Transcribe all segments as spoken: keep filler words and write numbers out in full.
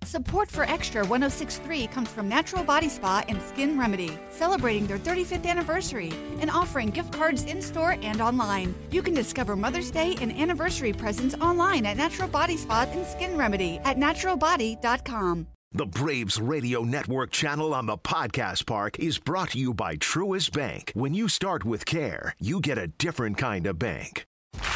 Support for Extra one oh six point three comes from Natural Body Spa and Skin Remedy, celebrating their thirty-fifth anniversary and offering gift cards in-store and online. You can discover Mother's Day and anniversary presents online at Natural Body Spa and Skin Remedy at natural body dot com. The Braves Radio Network channel on the Podcast Park is brought to you by Truist Bank. When you start with care, you get a different kind of bank.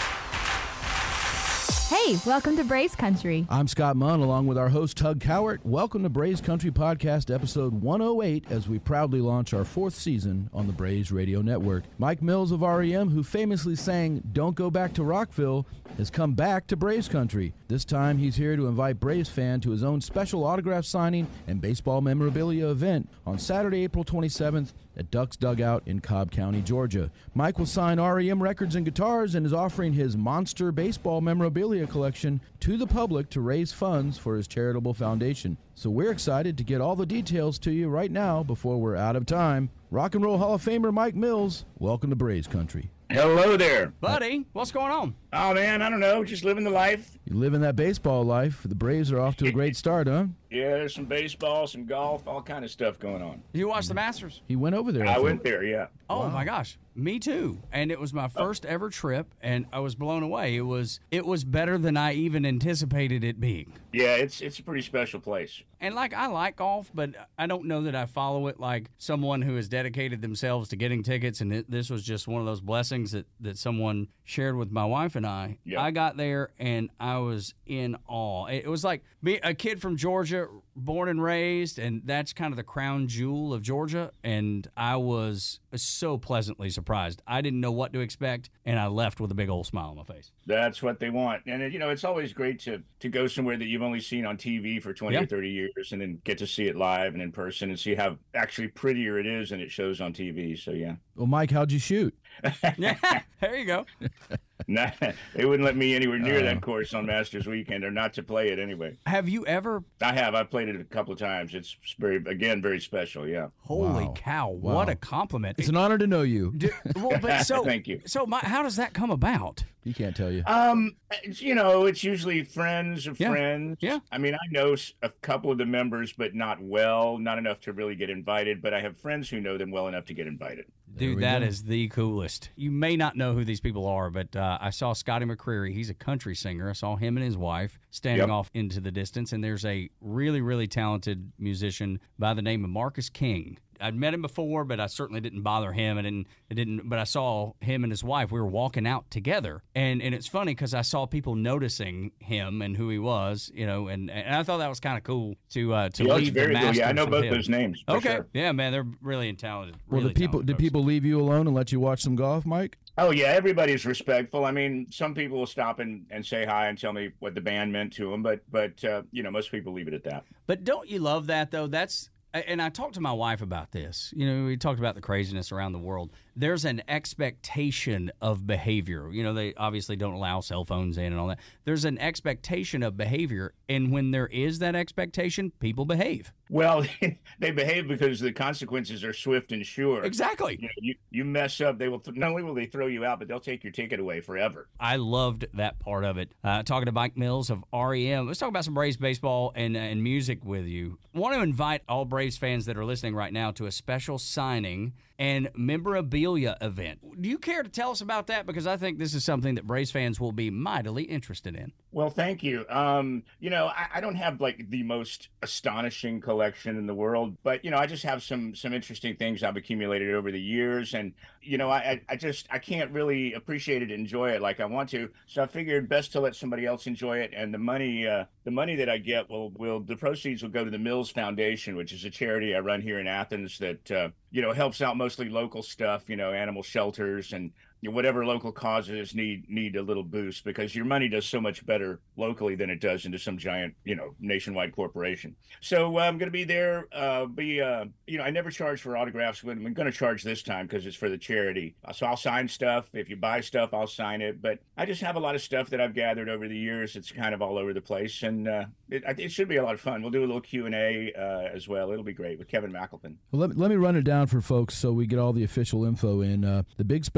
Hey, welcome to Braves Country. I'm Scott Munn, along with our host, Tug Cowart. Welcome to Braves Country Podcast, episode one oh eight, as we proudly launch our fourth season on the Braves Radio Network. Mike Mills of R E M, who famously sang Don't Go Back to Rockville, has come back to Braves Country. This time, he's here to invite Braves fan to his own special autograph signing and baseball memorabilia event on Saturday, April twenty-seventh at Ducks Dugout in Cobb County, Georgia. Mike will sign R E M records and guitars and is offering his Monster Baseball memorabilia collection to the public to raise funds for his charitable foundation. So we're excited to get all the details to you right now before we're out of time. Rock and Roll Hall of Famer Mike Mills, welcome to Braves Country. Hello there. Buddy, what's going on? Oh, man, I don't know. Just living the life. You living that baseball life. The Braves are off to a great start, huh? Yeah, there's some baseball, some golf, all kind of stuff going on. You watched the Masters? He went over there. I, I think. went there, yeah. Oh, Wow. my gosh. Me too. And it was my first ever trip, and I was blown away. It was it was better than I even anticipated it being. Yeah, it's it's a pretty special place. And, like, I like golf, but I don't know that I follow it like someone who has dedicated themselves to getting tickets, and it, this was just one of those blessings that, that someone shared with my wife and I. Yep. I got there, and I was in awe. It was like being a kid from Georgia, born and raised, and that's kind of the crown jewel of Georgia, and I was so pleasantly surprised. I didn't know what to expect, and I left with a big old smile on my face. That's what they want. And, it, you know, it's always great to, to go somewhere that you've only seen on T V for twenty Yeah. or thirty years and then get to see it live and in person and see how actually prettier it is than it shows on T V. So, yeah. Well, Mike, how'd you shoot? Yeah, there you go. Nah, they wouldn't let me anywhere near Uh. that course on Masters weekend, or not to play it anyway. Have you ever, I have. I've played it a couple of times. It's very, again, very special, yeah. holy Wow. cow, Wow. what a compliment. It's an honor to know you. Do- well, but so, Thank you. So, my, how does that come about? He can't tell you. Um, it's, you know, it's usually friends of Yeah. friends. Yeah. I mean, I know s- a couple of the members, but not well, not enough to really get invited. But I have friends who know them well enough to get invited. There Dude, we that go. is the coolest. You may not know who these people are, but uh, I saw Scotty McCreery. He's a country singer. I saw him and his wife standing Yep. off into the distance, and there's a really, really talented musician by the name of Marcus King. I'd met him before, but I certainly didn't bother him. I didn't, I didn't. But I saw him and his wife. We were walking out together, and and it's funny because I saw people noticing him and who he was, you know, and, and I thought that was kind of cool to uh, to Yeah, it's leave the very cool. Masters Yeah, I know with both him. those names. for Okay, sure. yeah, man, they're really talented. Well, really did people talented did folks. people leave you alone and let you watch some golf, Mike? Oh, yeah, everybody's respectful. I mean, some people will stop and, and say hi and tell me what the band meant to them, but, but uh, you know, most people leave it at that. But don't you love that, though? That's and I talked to my wife about this. You know, we talked about the craziness around the world. There's an expectation of behavior. You know, they obviously don't allow cell phones in and all that. There's an expectation of behavior, and when there is that expectation, people behave. Well, they behave because the consequences are swift and sure. Exactly. You know, you, you mess up, they will th- not only will they throw you out, but they'll take your ticket away forever. I loved that part of it. Uh, talking to Mike Mills of R E M. Let's talk about some Braves baseball and, uh, and music with you. I want to invite all Braves fans that are listening right now to a special signing and memorabilia event. Do you care to tell us about that? Because I think this is something that Braves fans will be mightily interested in. Well, thank you. Um, you know, I, I don't have like the most astonishing collection in the world, but you know, I just have some some interesting things I've accumulated over the years, and you know, I I just I can't really appreciate it, enjoy it like I want to. So I figured best to let somebody else enjoy it, and the money uh, the money that I get will will the proceeds will go to the Mills Foundation, which is a charity I run here in Athens that uh, you know helps out mostly local stuff, you know, animal shelters and you know, whatever local causes need need a little boost, because your money does so much better locally than it does into some giant, you know, nationwide corporation. So uh, I'm going to be there. Uh, be uh, you know, I never charge for autographs, but I'm going to charge this time because it's for the charity. So I'll sign stuff. If you buy stuff, I'll sign it. But I just have a lot of stuff that I've gathered over the years. It's kind of all over the place, and uh, it, it should be a lot of fun. We'll do a little Q and A uh, as well. It'll be great with Kevin McAlpin. Well, let, let me run it down for folks so we get all the official info in. Uh, the big special event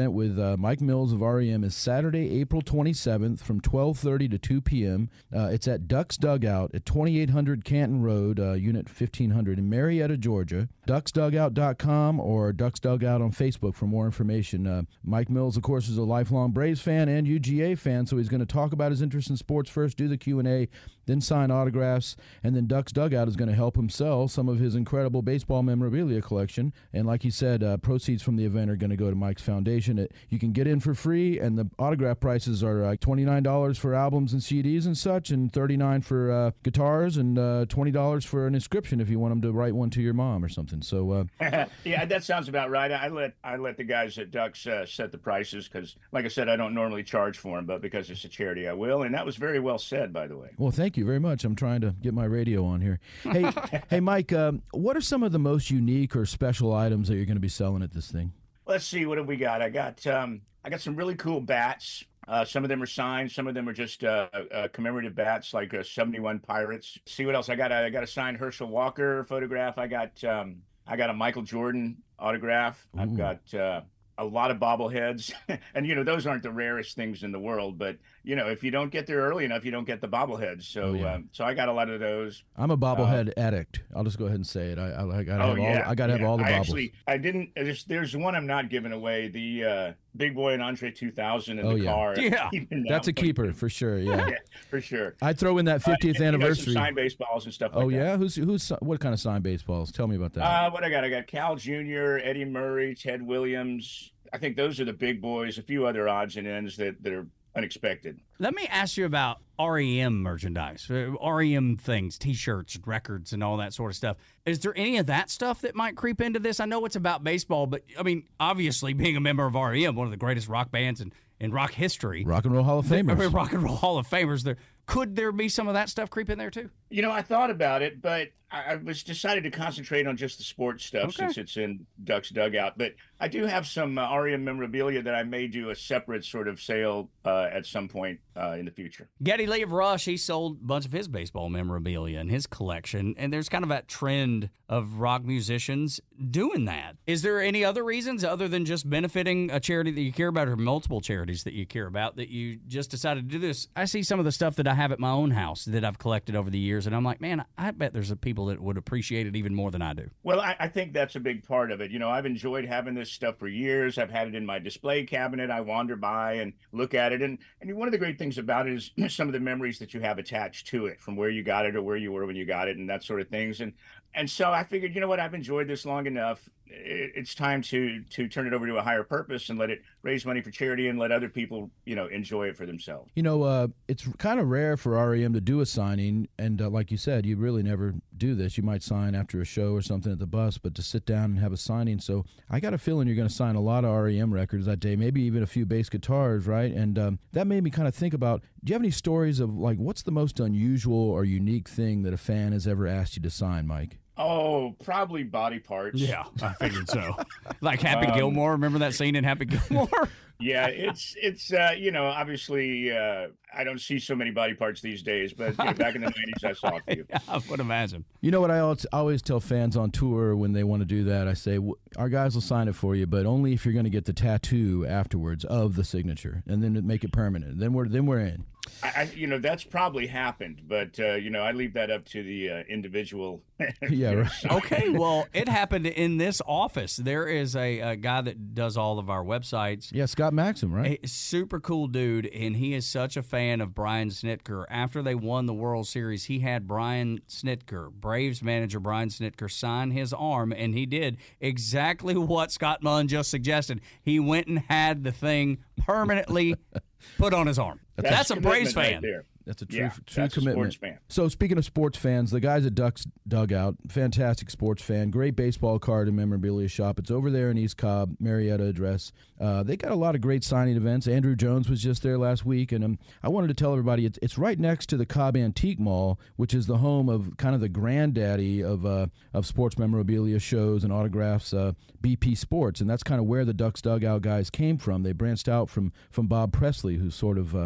event with uh, Mike Mills of R E M is Saturday, April twenty-seventh from twelve thirty to two p.m. Uh, it's at Ducks Dugout at twenty-eight hundred Canton Road, uh, Unit fifteen hundred in Marietta, Georgia. ducks dugout dot com or Ducks Dugout on Facebook for more information. Uh, Mike Mills, of course, is a lifelong Braves fan and U G A fan, so he's going to talk about his interest in sports first, do the Q and A, then sign autographs, and then Ducks Dugout is going to help him sell some of his incredible baseball memorabilia collection. And like he said, uh, proceeds from the event are going to go to Mike's foundation. It, you can get in for free, and the autograph prices are uh, twenty-nine dollars for albums and C Ds and such, and thirty-nine dollars for uh, guitars, and uh, twenty dollars for an inscription if you want them to write one to your mom or something. So, uh, yeah, that sounds about right. I let I let the guys at Ducks uh, set the prices because, like I said, I don't normally charge for them, but because it's a charity, I will. And that was very well said, by the way. Well, thank you very much. I'm trying to get my radio on here. Hey, hey, Mike, um, what are some of the most unique or special items that you're going to be selling at this thing? Let's see, what have we got? I got um, I got some really cool bats. Uh, some of them are signed. Some of them are just uh, uh, commemorative bats, like uh, seventy-one Pirates. See what else I got? I got a signed Herschel Walker photograph. I got um, I got a Michael Jordan autograph. Ooh. I've got uh, a lot of bobbleheads, and you know those aren't the rarest things in the world. But you know, if you don't get there early enough, you don't get the bobbleheads. So, oh, yeah. um, so I got a lot of those. I'm a bobblehead uh, addict. I'll just go ahead and say it. I, I, I gotta oh, have yeah, all. I gotta yeah. have all the I bobbles. Actually, I didn't. There's, there's one I'm not giving away. The uh, Big Boy and Andre two thousand in oh, the yeah. car. Yeah, that's a keeper for sure. Yeah, yeah for sure. I'd throw in that fiftieth uh, and, anniversary. You know, some signed baseballs and stuff like oh that. yeah, who's who's what kind of signed baseballs? Tell me about that. Uh, what I got? I got Cal Junior, Eddie Murray, Ted Williams. I think those are the big boys. A few other odds and ends that, that are unexpected. Let me ask you about R E M merchandise, R E M things, T-shirts, records, and all that sort of stuff. Is there any of that stuff that might creep into this? I know it's about baseball, but, I mean, obviously being a member of R E M, one of the greatest rock bands in, in rock history. Rock and Roll Hall of Famers. Rock and Roll Hall of Famers. There, could there be some of that stuff creep in there, too? You know, I thought about it, but I, I was decided to concentrate on just the sports stuff okay. since it's in Ducks Dugout. But I do have some uh, R E M memorabilia that I may do a separate sort of sale uh, at some point uh, in the future. Geddy Lee of Rush, he sold a bunch of his baseball memorabilia in his collection, and there's kind of that trend of rock musicians doing that. Is there any other reasons other than just benefiting a charity that you care about or multiple charities that you care about that you just decided to do this? I see some of the stuff that I have at my own house that I've collected over the years, and I'm like, man, I bet there's a people that would appreciate it even more than I do. Well, I, I think that's a big part of it. You know, I've enjoyed having this stuff for years. I've had it in my display cabinet. I wander by and look at it. And, and one of the great things about it is some of the memories that you have attached to it from where you got it or where you were when you got it and that sort of things. And and so I figured, you know what, I've enjoyed this long enough. It's time to to turn it over to a higher purpose and let it raise money for charity and let other people, you know, enjoy it for themselves. You know, uh, it's kind of rare for R E M to do a signing, and uh, like you said, you really never do this. You might sign after a show or something at the bus, but to sit down and have a signing. So I got a feeling you're going to sign a lot of R E M records that day, maybe even a few bass guitars, right? And um, that made me kind of think about, do you have any stories of, like, what's the most unusual or unique thing that a fan has ever asked you to sign, Mike? Oh, probably body parts. Yeah, I figured so. Like Happy Um, Gilmore. Remember that scene in Happy Gilmore? Yeah, it's it's uh, you know, obviously uh, I don't see so many body parts these days, but you know, back in the nineties I saw a few. Yeah, I would imagine. You know what I always, always tell fans on tour when they want to do that? I say, our guys will sign it for you, but only if you're going to get the tattoo afterwards of the signature, and then make it permanent. Then we're then we're in. I, I you know, that's probably happened, but uh, you know, I leave that up to the uh, individual. Yeah, right. Okay, well, it happened in this office. There is a, a guy that does all of our websites. Yeah, Scott Maxim, right? A super cool dude, and he is such a fan of Brian Snitker. After they won the World Series, he had Brian Snitker, Braves manager Brian Snitker, sign his arm, and he did exactly what Scott Munn just suggested. He went and had the thing permanently put on his arm. That's, That's a Braves fan. right there. That's a true, Yeah, true that's a commitment. sports fan. So speaking of sports fans, the guys at Ducks Dugout, fantastic sports fan, great baseball card and memorabilia shop. It's over there in East Cobb, Marietta address. Uh, they got a lot of great signing events. Andrew Jones was just there last week, and um, I wanted to tell everybody it's, it's right next to the Cobb Antique Mall, which is the home of kind of the granddaddy of uh, of sports memorabilia shows and autographs, uh, B P Sports, and that's kind of where the Ducks Dugout guys came from. They branched out from from Bob Presley, who's sort of uh,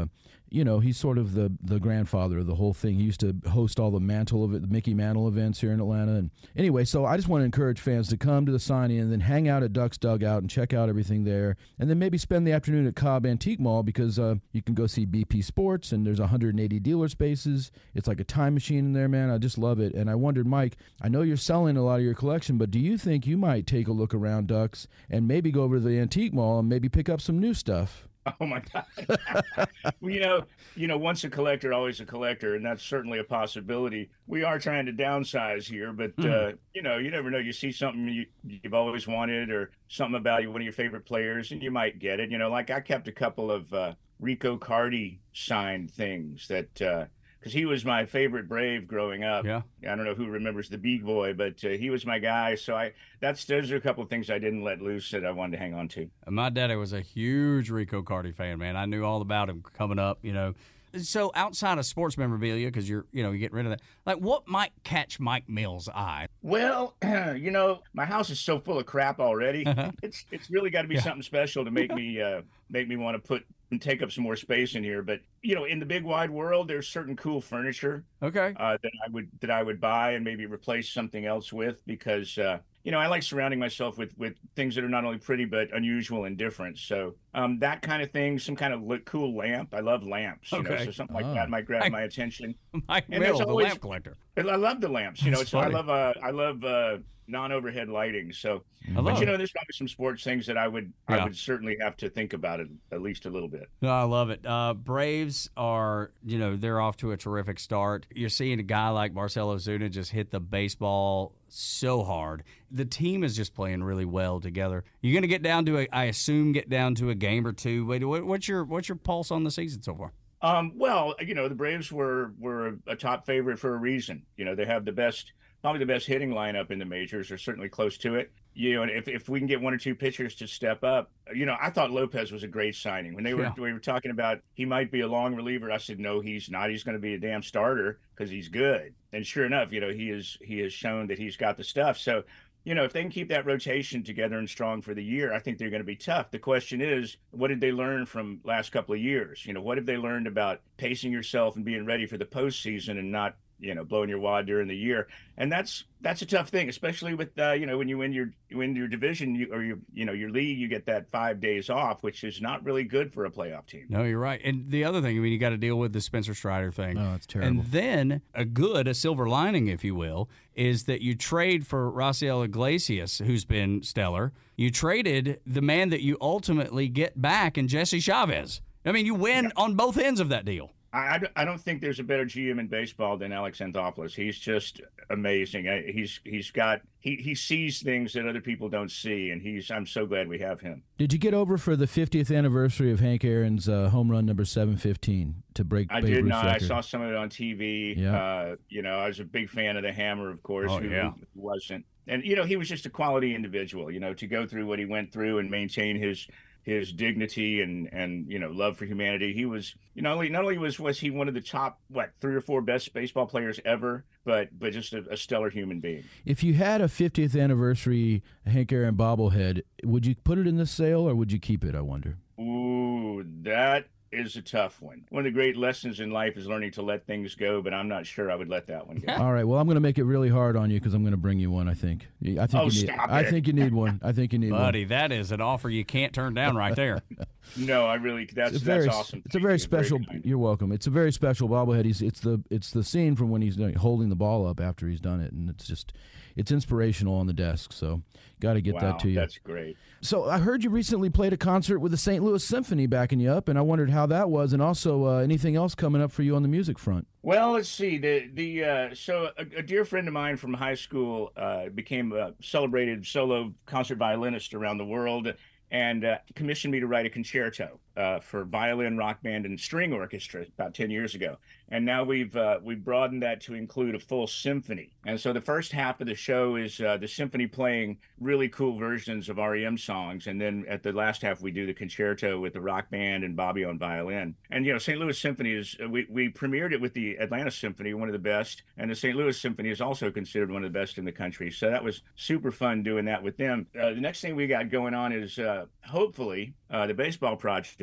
you know, he's sort of the the grandfather of the whole thing. He used to host all the Mantle of it, the Mickey Mantle events here in Atlanta. And anyway, so I just want to encourage fans to come to the signing and then hang out at Duck's Dugout and check out everything there, and then maybe spend the afternoon at Cobb Antique Mall because uh, you can go see B P Sports, and there's one hundred eighty dealer spaces. It's like a time machine in there, man. I just love it. And I wondered, Mike, I know you're selling a lot of your collection, but do you think you might take a look around Duck's and maybe go over to the Antique Mall and maybe pick up some new stuff? Oh my God! Well, you know, you know, once a collector, always a collector, and that's certainly a possibility. We are trying to downsize here, but mm. uh, you know, you never know. You see something you, you've always wanted, or something about you, one of your favorite players, and you might get it. You know, like I kept a couple of uh, Rico Cardi signed things that. Uh, Because he was my favorite Brave growing up. Yeah. I don't know who remembers the Big Boy, but uh, he was my guy. So I that's those are a couple of things I didn't let loose that I wanted to hang on to. My daddy was a huge Rico Cardi fan, man. I knew all about him coming up, you know. So outside of sports memorabilia, because you're, you know, you get rid of that, like what might catch Mike Mills' eye? Well, you know, my house is so full of crap already. it's it's really got to be yeah. something special to make me uh, make me want to put and take up some more space in here. But you know, in the big wide world, there's certain cool furniture, okay, uh, that I would that I would buy and maybe replace something else with because. Uh, You know, I like surrounding myself with, with things that are not only pretty, but unusual and different. So um, that kind of thing, some kind of look, cool lamp. I love lamps, you okay. know, so something like oh. that might grab Mike, my attention. Mike and Mills, always, the lamp collector. I love the lamps, you know, That's so funny. I love, uh, I love uh, non-overhead lighting. So, I but love you know, it. there's probably some sports things that I would, Yeah. I would certainly have to think about it at least a little bit. No, I love it. Uh, Braves are, you know, they're off to a terrific start. You're seeing a guy like Marcell Ozuna just hit the baseball so hard. The team is just playing really well together. You're going to get down to a, I assume, get down to a game or two. Wait, what, what's your what's your pulse on the season so far? Um, well, you know, the Braves were were a top favorite for a reason. You know, they have the best, probably the best hitting lineup in the majors, or certainly close to it. You know, and if, if we can get one or two pitchers to step up, you know, I thought Lopez was a great signing. When they were Yeah. we were talking about he might be a long reliever, I said no, he's not. He's going to be a damn starter because he's good. And sure enough, you know, he is he has shown that he's got the stuff. So, you know, if they can keep that rotation together and strong for the year, I think they're going to be tough. The question is, what did they learn from last couple of years? You know, what have they learned about pacing yourself and being ready for the postseason and not, you know, blowing your wad during the year? And that's that's a tough thing, especially with uh, you know, when you win your you win your division you, or your you know your league, you get that five days off, which is not really good for a playoff team. No, you're right. And the other thing, I mean, you got to deal with the Spencer Strider thing. Oh, it's terrible. And then a good, a silver lining, if you will, is that you trade for Raciel Iglesias, who's been stellar. You traded the man that you ultimately get back in Jesse Chavez. I mean, you win yeah. on both ends of that deal. I, I don't think there's a better G M in baseball than Alex Anthopoulos. He's just amazing. He's he's got he, he sees things that other people don't see, and he's I'm so glad we have him. Did you get over for the fiftieth anniversary of Hank Aaron's uh, home run number seven fifteen to break I Babe did Ruth's not. record? I saw some of it on T V. Yeah. Uh, you know, I was a big fan of the Hammer, of course. Oh, who, yeah. who wasn't? And you know, he was just a quality individual. You know, to go through what he went through and maintain his. his dignity and, and, you know, love for humanity. He was, you know, not only, not only was, was he one of the top, what, three or four best baseball players ever, but, but just a, a stellar human being. If you had a fiftieth anniversary Hank Aaron bobblehead, would you put it in the sale or would you keep it, I wonder? Ooh, that is a tough one. One of the great lessons in life is learning to let things go, but I'm not sure I would let that one go. All right, well, I'm going to make it really hard on you because I'm going to bring you one, I think. I think Oh, you need, stop I it. think you need one. I think you need Buddy, one. that is an offer you can't turn down right there. No, I really, that's, It's a very, that's awesome. it's a Thank very you. special. kind. You're welcome. It's a very special bobblehead. He's it's the it's the scene from when he's you know, holding the ball up after he's done it, and it's just it's inspirational on the desk. So, got to get Wow, that to you. that's great. So, I heard you recently played a concert with the Saint Louis Symphony backing you up, and I wondered how that was, and also uh, anything else coming up for you on the music front. Well, let's see. The the uh, so a, a dear friend of mine from high school uh, became a celebrated solo concert violinist around the world, and uh, commissioned me to write a concerto uh, for violin, rock band, and string orchestra about ten years ago. And now we've uh, we've broadened that to include a full symphony. And so the first half of the show is uh, the symphony playing really cool versions of R E M songs, and then at the last half we do the concerto with the rock band and Bobby on violin. And you know, Saint Louis Symphony is we we premiered it with the Atlanta Symphony, one of the best, and the Saint Louis Symphony is also considered one of the best in the country. So that was super fun doing that with them. Uh, the next thing we got going on is uh, hopefully uh, the baseball project.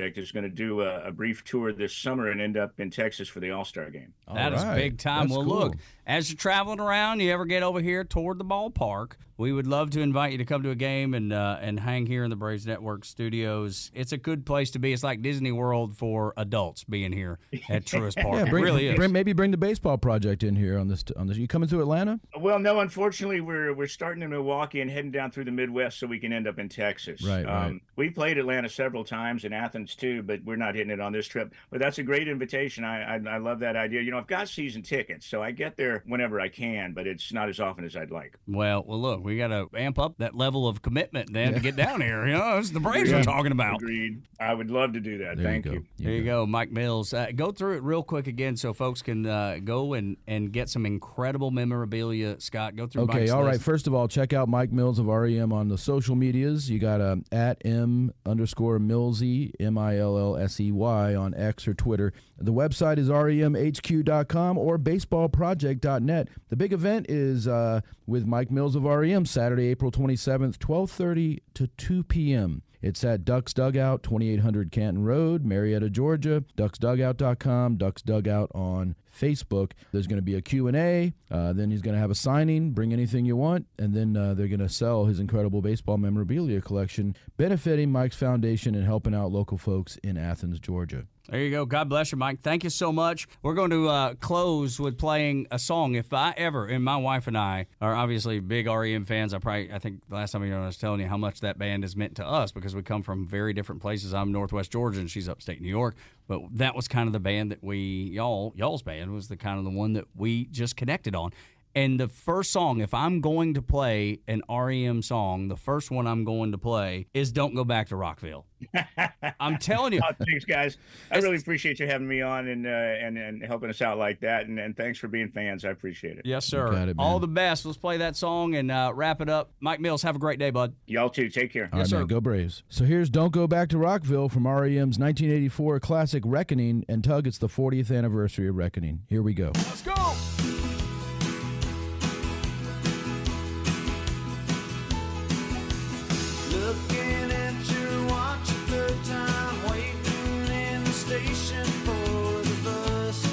project is going to do a, a brief tour this summer and end up in Texas for the All-Star game. That All is right. big time. That's Well, cool. look, as you're traveling around, you ever get over here toward the ballpark, we would love to invite you to come to a game and uh, and hang here in the Braves Network studios. It's a good place to be. It's like Disney World for adults being here at Truist Park. Yeah, bring, it really is. bring, maybe bring the baseball project in here on this. On this, you coming to Atlanta? Well, no, unfortunately, we're we're starting in Milwaukee and heading down through the Midwest so we can end up in Texas. Right, right. Um, we played Atlanta several times, in Athens too, but we're not hitting it on this trip. But that's a great invitation. I, I I love that idea. You know, I've got season tickets, so I get there whenever I can, but it's not as often as I'd like. Well, well, look, we got to amp up that level of commitment then to get down here. You know, it's the Braves we're talking about. Agreed. I would love to do that. There Thank you you. go. There you go, Mike Mills. Uh, go through it real quick again so folks can uh, go and, and get some incredible memorabilia. Scott, go through Okay, Mike's all right. list. First of all, check out Mike Mills of R E M on the social medias. You got um, at M underscore Millsy, M I L L S E Y on X or Twitter. The website is R E M H Q dot com or baseball project dot net. The big event is uh, with Mike Mills of R E M, Saturday, April twenty-seventh, twelve thirty to two p.m. It's at Ducks Dugout, twenty-eight hundred Canton Road, Marietta, Georgia. ducks dugout dot com, Ducks Dugout on Facebook. There's going to be a Q and A. Uh, then he's going to have a signing. Bring anything you want. And then uh, they're going to sell his incredible baseball memorabilia collection, benefiting Mike's Foundation and helping out local folks in Athens, Georgia. There you go. God bless you, Mike. Thank you so much. We're going to uh, close with playing a song. If I ever, and my wife and I are obviously big R E M fans. I probably, I think the last time you know, I was telling you how much that band has meant to us because we come from very different places. I'm Northwest Georgia and she's upstate New York. But that was kind of the band that we, y'all, y'all's band was the kind of the one that we just connected on. And the first song, if I'm going to play an R E M song, the first one I'm going to play is Don't Go Back to Rockville. I'm telling you. Oh, thanks, guys. I really appreciate you having me on and uh, and, and helping us out like that. And, and thanks for being fans. I appreciate it. Yes, sir. got it, man. All the best. Let's play that song and uh, wrap it up. Mike Mills, have a great day, bud. Y'all too. Take care. All right, sir. man, go Braves. So here's Don't Go Back to Rockville from R E M's nineteen eighty-four classic Reckoning. And Tug, it's the fortieth anniversary of Reckoning. Here we go. Let's go. Looking at your watch a third time, waiting in the station for the bus.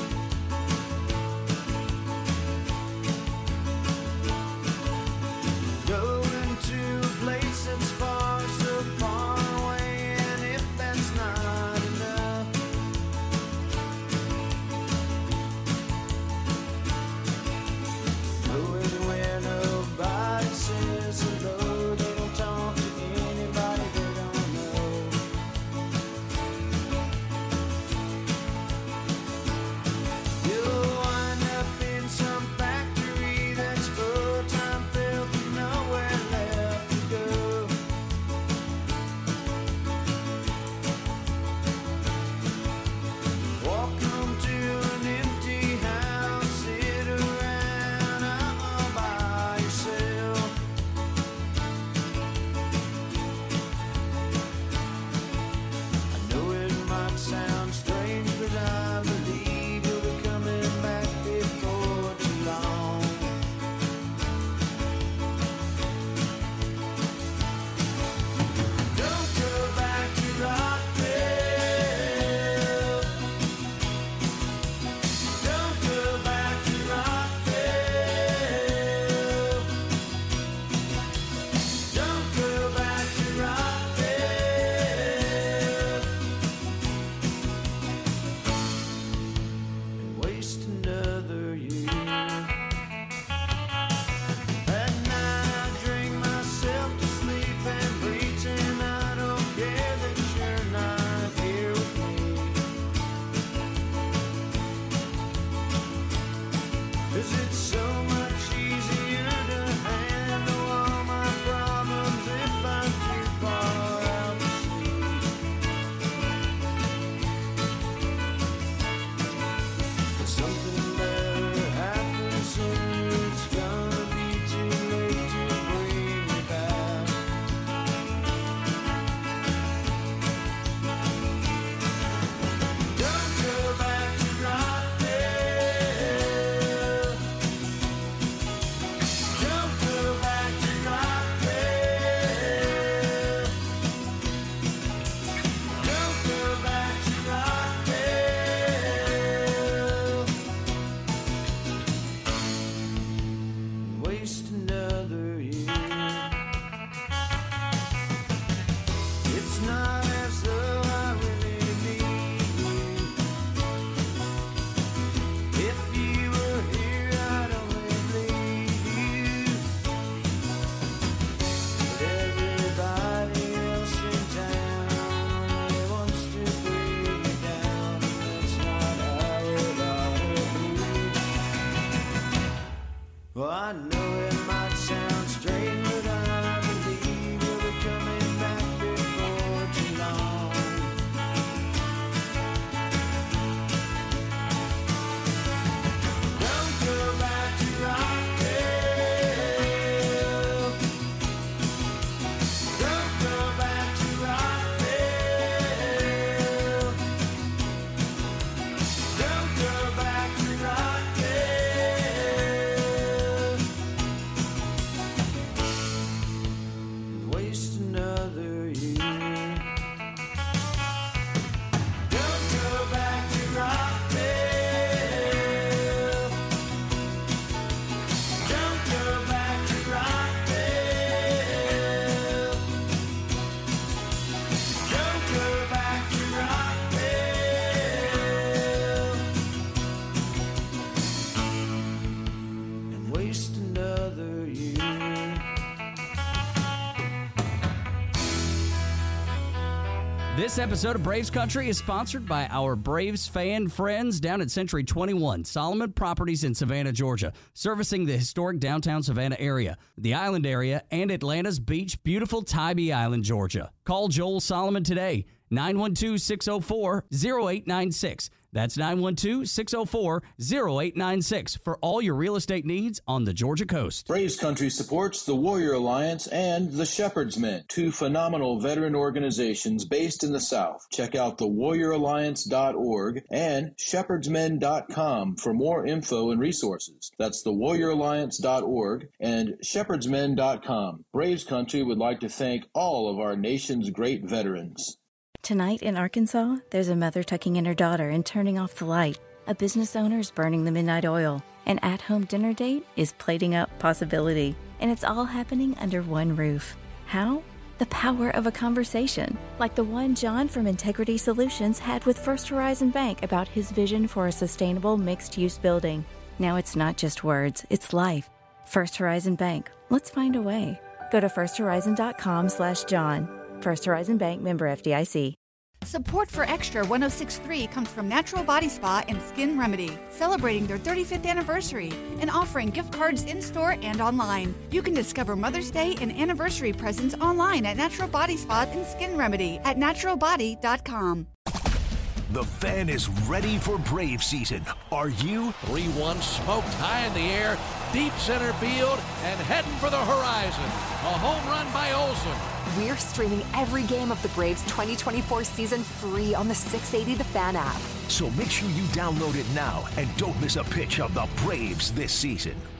Going to a place that's far, so far away, and if that's not enough, waste another year. It's not as though I really need you. If you were here, I'd only bleed you. But everybody else in town only wants to bring you down. That's not how it ought to be. Well, I know it might sound strange, but I believe you'll be coming back before too long. Don't go back to Rockville. Don't go back to Rockville. Don't go back to Rockville. Waste another year. Don't go back to Rockville. Don't go back to Rockville. Don't go back to Rockville. And waste another year. This episode of Braves Country is sponsored by our Braves fan friends down at Century twenty-one Solomon Properties in Savannah, Georgia, servicing the historic downtown Savannah area, the island area, and Atlanta's beach, beautiful Tybee Island, Georgia. Call Joel Solomon today, nine one two, six oh four, oh eight nine six. That's nine one two, six oh four, oh eight nine six for all your real estate needs on the Georgia coast. Braves Country supports the Warrior Alliance and the Shepherd's Men, two phenomenal veteran organizations based in the South. Check out the warrior alliance dot org and shepherds men dot com for more info and resources. That's the warrior alliance dot org and shepherds men dot com. Braves Country would like to thank all of our nation's great veterans. Tonight in Arkansas, there's a mother tucking in her daughter and turning off the light. A business owner is burning the midnight oil. An at-home dinner date is plating up possibility. And it's all happening under one roof. How? The power of a conversation, like the one John from Integrity Solutions had with First Horizon Bank about his vision for a sustainable mixed-use building. Now it's not just words, it's life. First Horizon Bank. Let's find a way. Go to first horizon dot com slash John. First Horizon Bank, member F D I C. Support for Extra one oh six point three comes from Natural Body Spa and Skin Remedy, celebrating their thirty-fifth anniversary and offering gift cards in-store and online. You can discover Mother's Day and anniversary presents online at Natural Body Spa and Skin Remedy at natural body dot com. The Fan is ready for Brave season. Are you? three one smoked high in the air, deep center field, and heading for the horizon. A home run by Olsen. We're streaming every game of the Braves twenty twenty-four season free on the six eighty The Fan app. So make sure you download it now and don't miss a pitch of the Braves this season.